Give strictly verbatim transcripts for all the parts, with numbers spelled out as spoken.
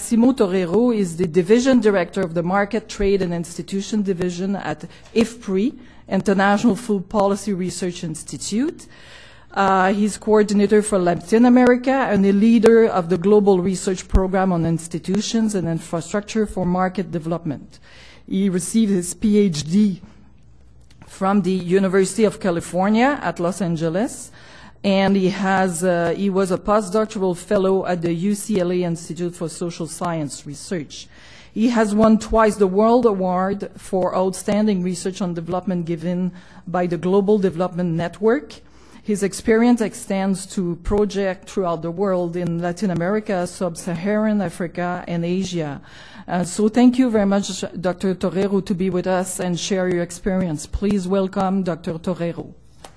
Massimo Torero is the Division Director of the Market, Trade and Institution Division at I F P R I, International Food Policy Research Institute. Uh, he's coordinator for Latin America and a leader of the Global Research Program on Institutions and Infrastructure for Market Development. He received his P H D from the University of California at Los Angeles, and he has uh, he was a postdoctoral fellow at the U C L A Institute for Social Science Research. He has won twice the World Award for Outstanding Research on Development given by the Global Development Network. His experience extends to projects throughout the world in Latin America, Sub-Saharan Africa, and Asia. Uh, so thank you very much, Doctor Torero, to be with us and share your experience. Please welcome Doctor Torero.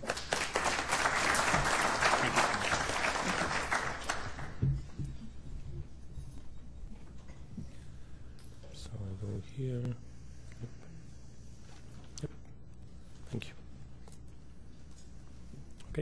So I go here. Yep. Yep. Thank you. Okay.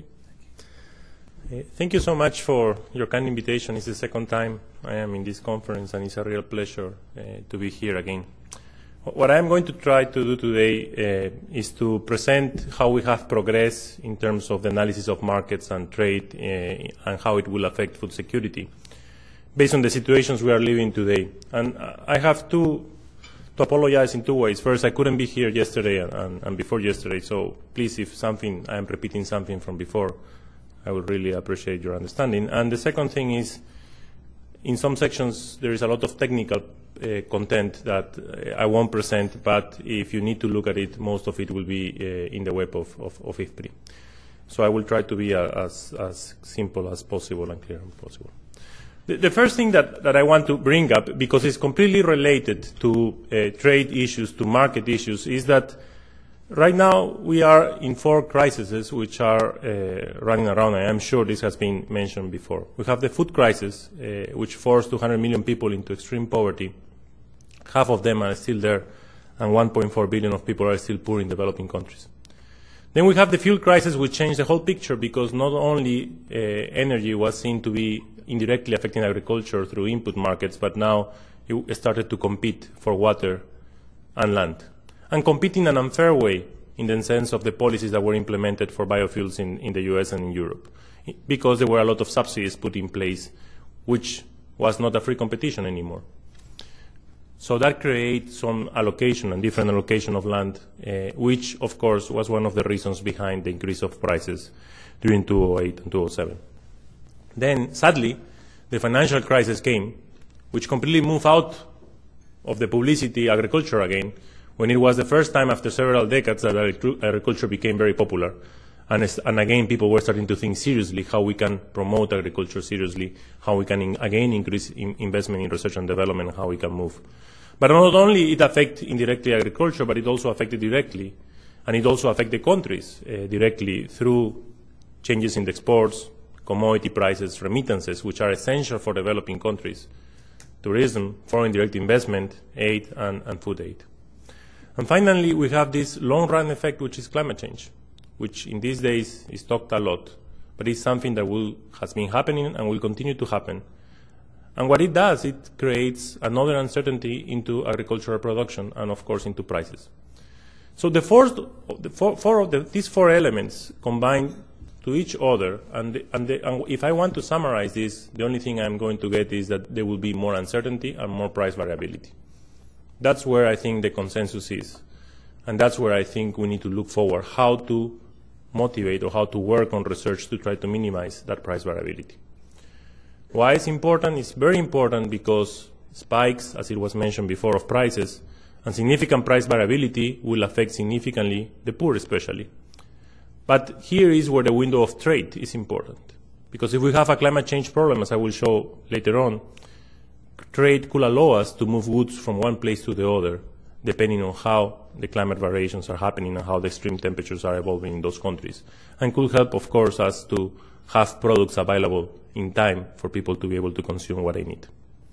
Uh, thank you so much for your kind invitation. It's the second time I am in this conference, and it's a real pleasure uh, to be here again. What I'm going to try to do today uh, is to present how we have progressed in terms of the analysis of markets and trade uh, and how it will affect food security based on the situations we are living today. And I have to, to apologize in two ways. First, I couldn't be here yesterday and, and, and before yesterday, so please, if something, I am repeating something from before, I would really appreciate your understanding. And the second thing is, in some sections, there is a lot of technical uh, content that uh, I won't present, but if you need to look at it, most of it will be uh, in the web of, of, of I F P R I. So I will try to be uh, as, as simple as possible and clear as possible. The, the first thing that, that I want to bring up, because it's completely related to uh, trade issues, to market issues, is that right now we are in four crises which are uh, running around. I am sure this has been mentioned before. We have the food crisis, uh, which forced two hundred million people into extreme poverty. Half of them are still there, and one point four billion of people are still poor in developing countries. Then we have the fuel crisis, which changed the whole picture, because not only uh, energy was seen to be indirectly affecting agriculture through input markets, but now it started to compete for water and land, and compete in an unfair way in the sense of the policies that were implemented for biofuels in, in the U S and in Europe, because there were a lot of subsidies put in place, which was not a free competition anymore. So that creates some allocation and different allocation of land, uh, which, of course, was one of the reasons behind the increase of prices during two thousand eight and two thousand seven. Then, sadly, the financial crisis came, which completely moved out of the publicity agriculture again, when it was the first time after several decades that agriculture became very popular. And, and again, people were starting to think seriously how we can promote agriculture seriously, how we can in, again increase in investment in research and development, and how we can move. But not only it affected indirectly agriculture, but it also affected directly, and it also affected countries uh, directly through changes in the exports, commodity prices, remittances, which are essential for developing countries, tourism, foreign direct investment, aid, and, and food aid. And finally, we have this long-run effect, which is climate change, which in these days is talked a lot, but it's something that will, has been happening and will continue to happen. And what it does, it creates another uncertainty into agricultural production and, of course, into prices. So the four, the four, four of the, these four elements combine to each other, and, the, and, the, and if I want to summarize this, the only thing I'm going to get is that there will be more uncertainty and more price variability. That's where I think the consensus is. And that's where I think we need to look forward, how to motivate or how to work on research to try to minimize that price variability. Why it's important? It's very important because spikes, as it was mentioned before, of prices and significant price variability will affect significantly the poor especially. But here is where the window of trade is important. Because if we have a climate change problem, as I will show later on, trade could allow us to move goods from one place to the other, depending on how the climate variations are happening and how the extreme temperatures are evolving in those countries. And could help, of course, us to have products available in time for people to be able to consume what they need.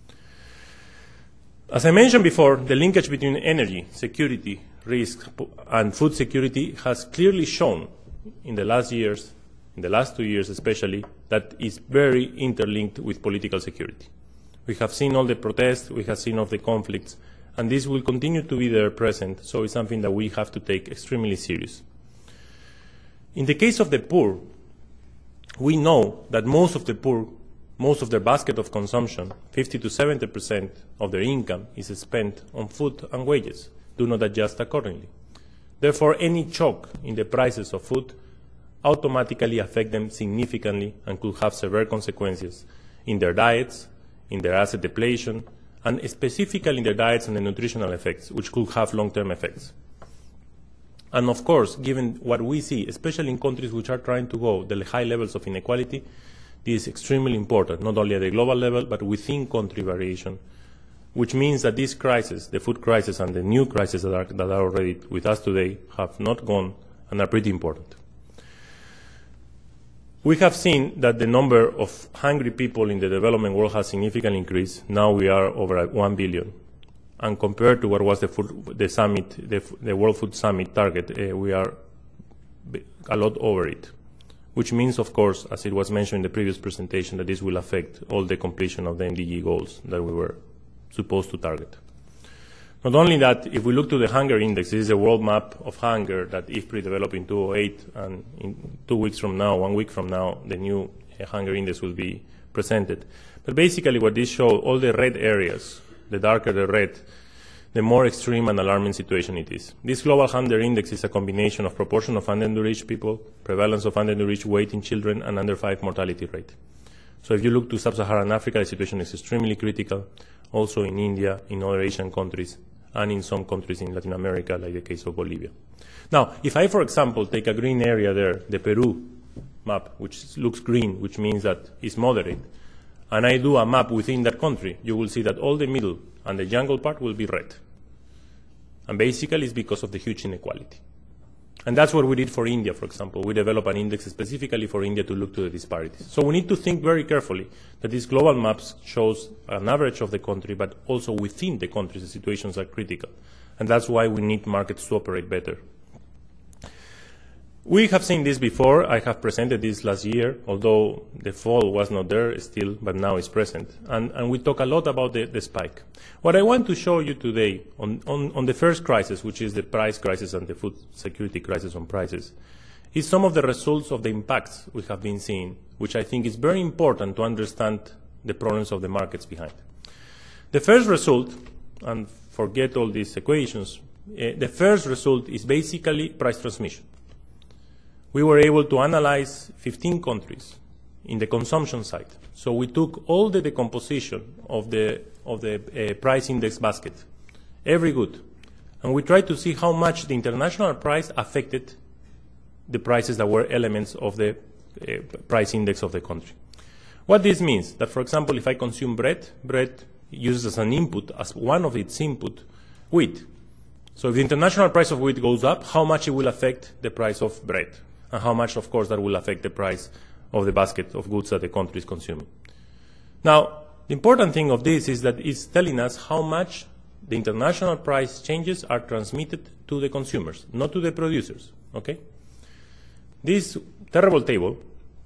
As I mentioned before, the linkage between energy, security, risk, and food security has clearly shown in the last years, in the last two years especially, that is very interlinked with political security. We have seen all the protests, we have seen all the conflicts, and this will continue to be there present, so it's something that we have to take extremely serious. In the case of the poor, we know that most of the poor, most of their basket of consumption, fifty to seventy percent of their income is spent on food and wages, do not adjust accordingly. Therefore, any shock in the prices of food automatically affect them significantly and could have severe consequences in their diets, in their asset depletion, and specifically in their diets and the nutritional effects, which could have long-term effects. And of course, given what we see, especially in countries which are trying to go the high levels of inequality, this is extremely important, not only at the global level, but within country variation, which means that this crisis, the food crisis and the new crises that are, that are already with us today, have not gone and are pretty important. We have seen that the number of hungry people in the development world has significantly increased. Now we are over one billion. And compared to what was the, food, the summit, the, the World Food Summit target, uh, we are a lot over it. Which means, of course, as it was mentioned in the previous presentation, that this will affect all the completion of the M D G goals that we were supposed to target. Not only that, if we look to the hunger index, this is a world map of hunger that I F P R I developed in two thousand eight, and in two weeks from now, one week from now, the new uh, hunger index will be presented. But basically what this shows, all the red areas, the darker the red, the more extreme and alarming situation it is. This global hunger index is a combination of proportion of undernourished people, prevalence of undernourished weight in children, and under five mortality rate. So if you look to sub-Saharan Africa, the situation is extremely critical, also in India, in other Asian countries, and in some countries in Latin America, like the case of Bolivia. Now, if I, for example, take a green area there, the Peru map, which looks green, which means that it's moderate, and I do a map within that country, you will see that all the middle and the jungle part will be red. And basically it's because of the huge inequality. And that's what we did for India, for example. We developed an index specifically for India to look to the disparities. So we need to think very carefully that these global maps shows an average of the country, but also within the countries the situations are critical. And that's why we need markets to operate better. We have seen this before. I have presented this last year, although the fall was not there still, but now it's present. And, and we talk a lot about the, the spike. What I want to show you today on, on, on the first crisis, which is the price crisis and the food security crisis on prices, is some of the results of the impacts we have been seeing, which I think is very important to understand the problems of the markets behind. The first result, and forget all these equations, uh, the first result is basically price transmission. We were able to analyze fifteen countries in the consumption side. So we took all the decomposition of the, of the uh, price index basket, every good, and we tried to see how much the international price affected the prices that were elements of the uh, price index of the country. What this means, that for example, if I consume bread, bread uses as an input, as one of its input, wheat. So if the international price of wheat goes up, how much it will affect the price of bread? And how much, of course, that will affect the price of the basket of goods that the country is consuming. Now, the important thing of this is that it's telling us how much the international price changes are transmitted to the consumers, not to the producers, okay? This terrible table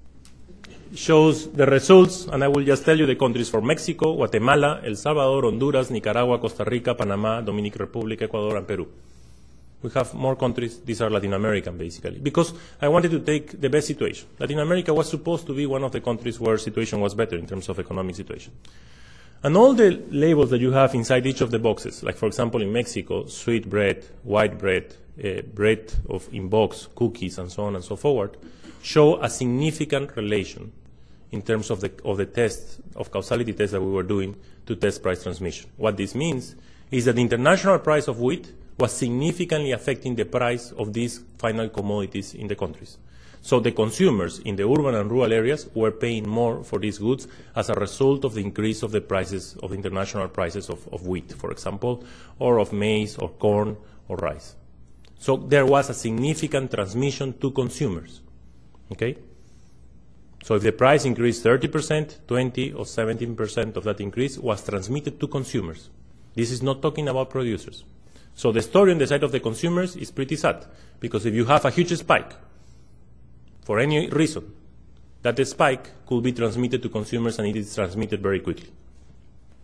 shows the results, and I will just tell you the countries for Mexico, Guatemala, El Salvador, Honduras, Nicaragua, Costa Rica, Panama, Dominican Republic, Ecuador, and Peru. We have more countries. These are Latin American, basically, because I wanted to take the best situation. Latin America was supposed to be one of the countries where situation was better in terms of economic situation. And all the labels that you have inside each of the boxes, like, for example, in Mexico, sweet bread, white bread, uh, bread of in box, cookies, and so on and so forth, show a significant relation in terms of the, of the tests, of causality tests that we were doing to test price transmission. What this means is that the international price of wheat was significantly affecting the price of these final commodities in the countries. So the consumers in the urban and rural areas were paying more for these goods as a result of the increase of the prices of international prices of, of wheat, for example, or of maize or corn or rice. So there was a significant transmission to consumers. Okay? So if the price increased thirty percent, twenty or seventeen percent of that increase was transmitted to consumers. This is not talking about producers. So the story on the side of the consumers is pretty sad, because if you have a huge spike, for any reason, that the spike could be transmitted to consumers, and it is transmitted very quickly.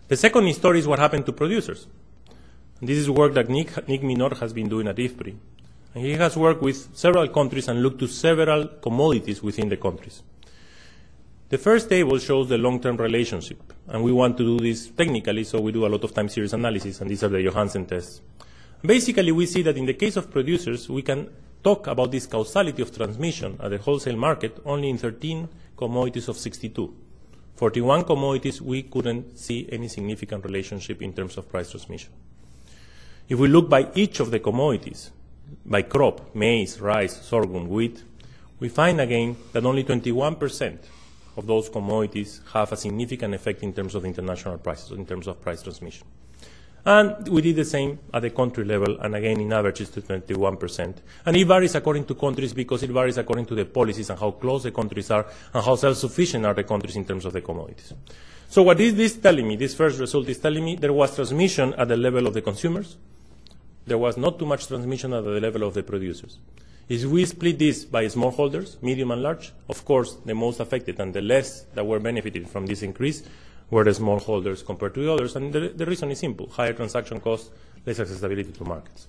The second story is what happened to producers. And this is work that Nick, Nick Minor has been doing at I F P R I. And he has worked with several countries and looked to several commodities within the countries. The first table shows the long-term relationship. And we want to do this technically, so we do a lot of time series analysis, and these are the Johansen tests. Basically, we see that in the case of producers, we can talk about this causality of transmission at the wholesale market only in thirteen commodities of sixty-two. forty-one commodities, we couldn't see any significant relationship in terms of price transmission. If we look by each of the commodities, by crop, maize, rice, sorghum, wheat, we find again that only twenty-one percent of those commodities have a significant effect in terms of international prices, in terms of price transmission. And we did the same at the country level, and again, in average, it's to twenty-one percent. And it varies according to countries because it varies according to the policies and how close the countries are and how self-sufficient are the countries in terms of the commodities. So what is this telling me? This first result is telling me there was transmission at the level of the consumers. There was not too much transmission at the level of the producers. If we split this by smallholders, medium and large, of course, the most affected and the less that were benefited from this increase were the smallholders compared to the others. And the, the reason is simple: higher transaction costs, less accessibility to markets.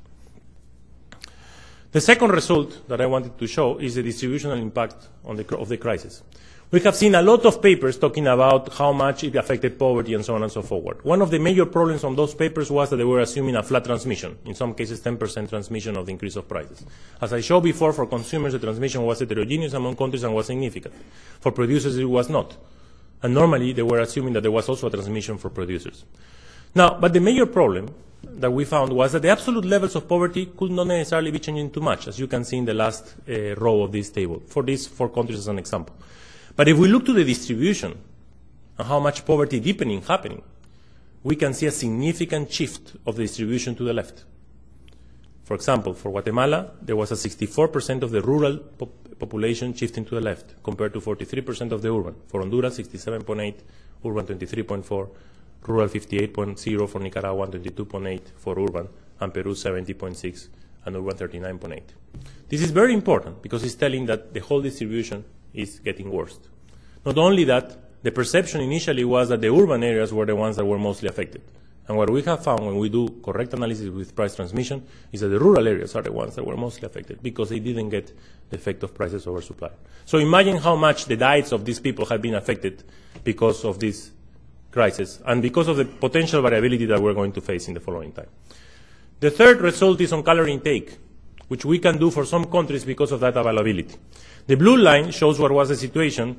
The second result that I wanted to show is the distributional impact on the, of the crisis. We have seen a lot of papers talking about how much it affected poverty and so on and so forth. One of the major problems on those papers was that they were assuming a flat transmission, in some cases ten percent transmission of the increase of prices. As I showed before, for consumers, the transmission was heterogeneous among countries and was significant. For producers, it was not. And normally, they were assuming that there was also a transmission for producers. Now, but the major problem that we found was that the absolute levels of poverty could not necessarily be changing too much, as you can see in the last uh, row of this table, for these four countries as an example. But if we look to the distribution and how much poverty deepening happening, we can see a significant shift of the distribution to the left. For example, for Guatemala, there was a sixty-four percent of the rural pop population shifting to the left, compared to forty-three percent of the urban. For Honduras, sixty-seven point eight, urban twenty-three point four, rural fifty-eight point zero for Nicaragua, twenty-two point eight for urban, and Peru seventy point six, and urban thirty-nine point eight. This is very important because it's telling that the whole distribution is getting worse. Not only that, the perception initially was that the urban areas were the ones that were mostly affected. And what we have found when we do correct analysis with price transmission is that the rural areas are the ones that were mostly affected because they didn't get the effect of prices over supply. So imagine how much the diets of these people have been affected because of this crisis and because of the potential variability that we're going to face in the following time. The third result is on calorie intake, which we can do for some countries because of that availability. The blue line shows what was the situation.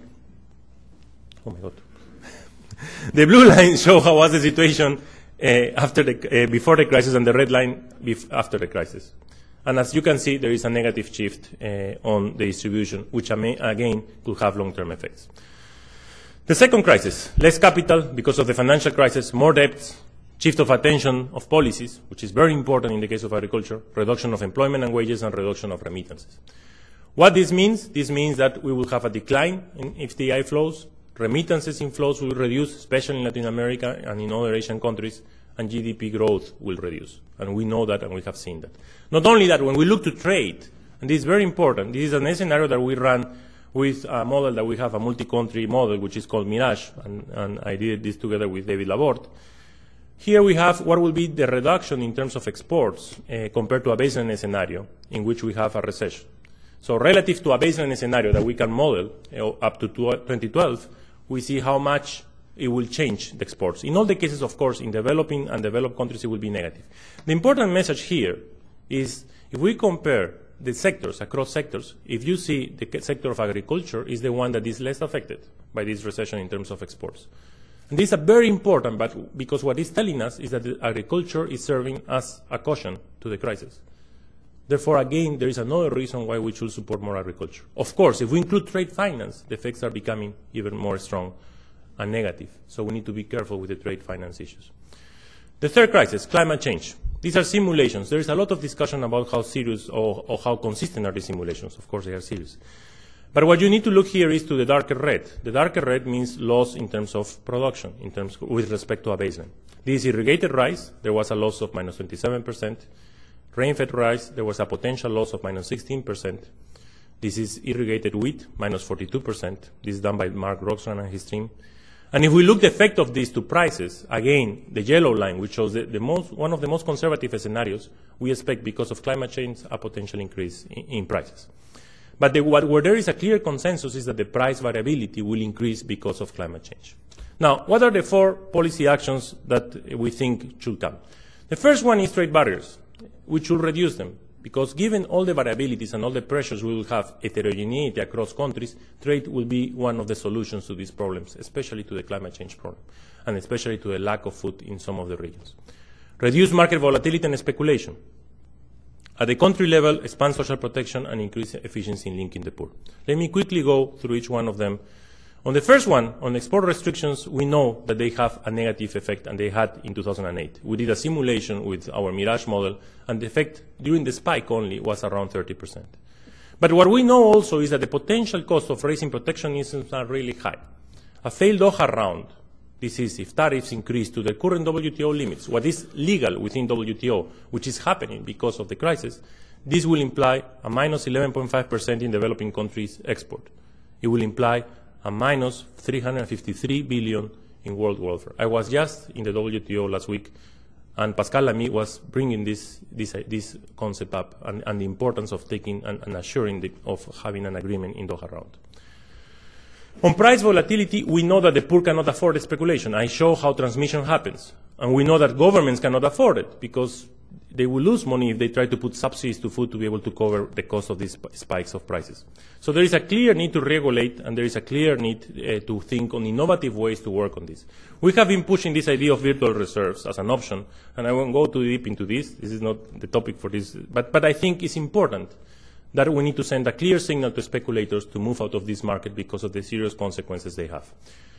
Oh my God. The blue line shows how was the situation uh, after the, uh, before the crisis, and the red line bef after the crisis. And as you can see, there is a negative shift uh, on the distribution, which again could have long-term effects. The second crisis, less capital because of the financial crisis, more debts, shift of attention of policies, which is very important in the case of agriculture, reduction of employment and wages, and reduction of remittances. What this means? This means that we will have a decline in F D I flows, remittances inflows will reduce, especially in Latin America and in other Asian countries, and G D P growth will reduce. And we know that, and we have seen that. Not only that, when we look to trade, and this is very important, this is a scenario that we run with a model that we have, a multi-country model, which is called Mirage, and, and I did this together with David Laborde. Here we have what will be the reduction in terms of exports uh, compared to a baseline scenario in which we have a recession. So relative to a baseline scenario that we can model uh, up to twenty twelve, we see how much it will change the exports. In all the cases, of course, in developing and developed countries, it will be negative. The important message here is if we compare the sectors, across sectors, if you see the sector of agriculture is the one that is less affected by this recession in terms of exports. And this is very important, but because what it's telling us is that the agriculture is serving as a caution to the crisis. Therefore, again, there is another reason why we should support more agriculture. Of course, if we include trade finance, the effects are becoming even more strong and negative. So we need to be careful with the trade finance issues. The third crisis, climate change. These are simulations. There is a lot of discussion about how serious or, or how consistent are the simulations. Of course, they are serious. But what you need to look here is to the darker red. The darker red means loss in terms of production, in terms with respect to a baseline. This irrigated rice, there was a loss of minus twenty-seven percent. Rain-fed rice, there was a potential loss of minus sixteen percent. This is irrigated wheat, minus forty-two percent. This is done by Mark Roxran and his team. And if we look the effect of these to prices, again, the yellow line, which shows the, the most, one of the most conservative scenarios, we expect, because of climate change, a potential increase in, in prices. But the, what, where there is a clear consensus is that the price variability will increase because of climate change. Now, what are the four policy actions that we think should come? The first one is trade barriers, which should reduce them. Because given all the variabilities and all the pressures we will have, heterogeneity across countries, trade will be one of the solutions to these problems, especially to the climate change problem, and especially to the lack of food in some of the regions. Reduce market volatility and speculation. At the country level, expand social protection and increase efficiency in linking the poor. Let me quickly go through each one of them. On the first one, on export restrictions, we know that they have a negative effect, and they had in two thousand eight. We did a simulation with our Mirage model, and the effect during the spike only was around thirty percent. But what we know also is that the potential cost of raising protectionism are really high. A failed Doha round, this is if tariffs increase to the current W T O limits, what is legal within W T O, which is happening because of the crisis, this will imply a minus eleven point five percent in developing countries' export. It will imply a minus three hundred fifty-three billion in world welfare. I was just in the W T O last week, and Pascal Lamy was bringing this, this, this concept up, and, and the importance of taking and, and assuring the, of having an agreement in Doha round. On price volatility, we know that the poor cannot afford speculation. I show how transmission happens. And we know that governments cannot afford it, because they will lose money if they try to put subsidies to food to be able to cover the cost of these spikes of prices. So there is a clear need to regulate, and there is a clear need uh, to think on innovative ways to work on this. We have been pushing this idea of virtual reserves as an option, and I won't go too deep into this. This is not the topic for this. But, but I think it's important that we need to send a clear signal to speculators to move out of this market because of the serious consequences they have.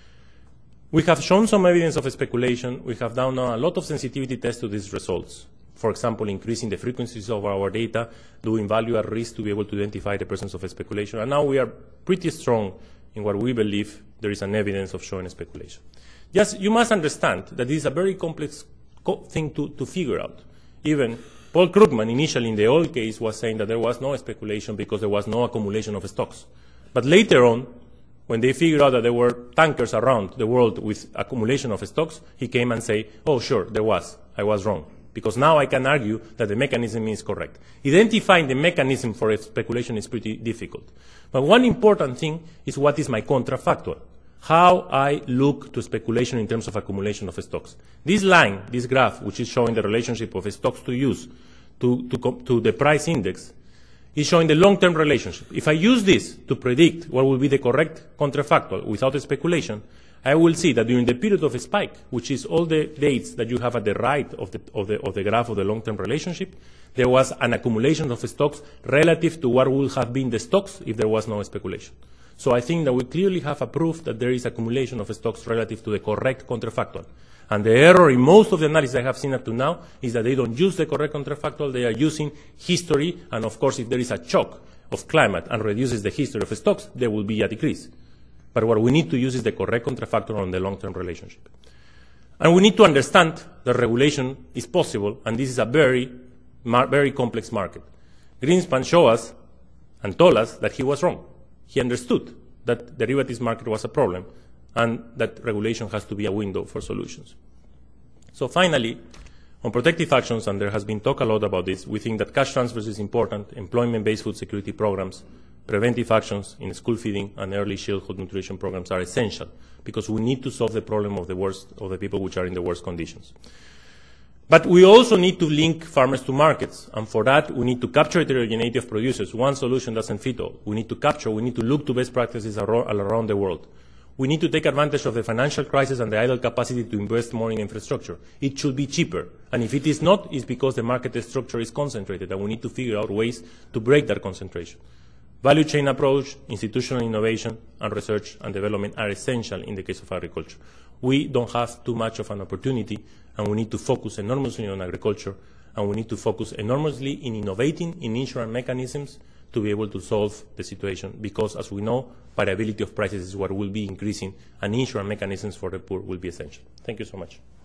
We have shown some evidence of speculation. We have done a lot of sensitivity tests to these results. For example, increasing the frequencies of our data, doing value at risk to be able to identify the presence of speculation. And now we are pretty strong in what we believe there is an evidence of showing speculation. Yes, you must understand that this is a very complex co thing to, to figure out. Even Paul Krugman, initially in the old case, was saying that there was no speculation because there was no accumulation of stocks. But later on, when they figured out that there were tankers around the world with accumulation of stocks, he came and said, oh, sure, there was. I was wrong. Because now I can argue that the mechanism is correct. Identifying the mechanism for speculation is pretty difficult. But one important thing is what is my contrafactual. How I look to speculation in terms of accumulation of stocks. This line, this graph, which is showing the relationship of stocks to use to, to, to the price index, is showing the long-term relationship. If I use this to predict what will be the correct contrafactual without a speculation, I will see that during the period of a spike, which is all the dates that you have at the right of the, of the, of the graph of the long-term relationship, there was an accumulation of stocks relative to what would have been the stocks if there was no speculation. So I think that we clearly have a proof that there is accumulation of stocks relative to the correct contrafactual. And the error in most of the analysis I have seen up to now is that they don't use the correct contrafactual, they are using history, and of course if there is a shock of climate and reduces the history of stocks, there will be a decrease. But what we need to use is the correct contrafactual on the long-term relationship. And we need to understand that regulation is possible, and this is a very, very complex market. Greenspan showed us and told us that he was wrong. He understood that the derivatives market was a problem, and that regulation has to be a window for solutions. So finally, on protective actions, and there has been talk a lot about this, we think that cash transfers is important, employment-based food security programs, preventive actions in school feeding, and early childhood nutrition programs are essential, because we need to solve the problem of the worst, of the people which are in the worst conditions. But we also need to link farmers to markets, and for that we need to capture heterogeneity of producers. One solution doesn't fit all. We need to capture, we need to look to best practices around the world. We need to take advantage of the financial crisis and the idle capacity to invest more in infrastructure. It should be cheaper, and if it is not, it's because the market structure is concentrated, and we need to figure out ways to break that concentration. Value chain approach, institutional innovation, and research and development are essential in the case of agriculture. We don't have too much of an opportunity, and we need to focus enormously on agriculture, and we need to focus enormously in innovating in insurance mechanisms to be able to solve the situation, because, as we know, variability of prices is what will be increasing, and insurance mechanisms for the poor will be essential. Thank you so much.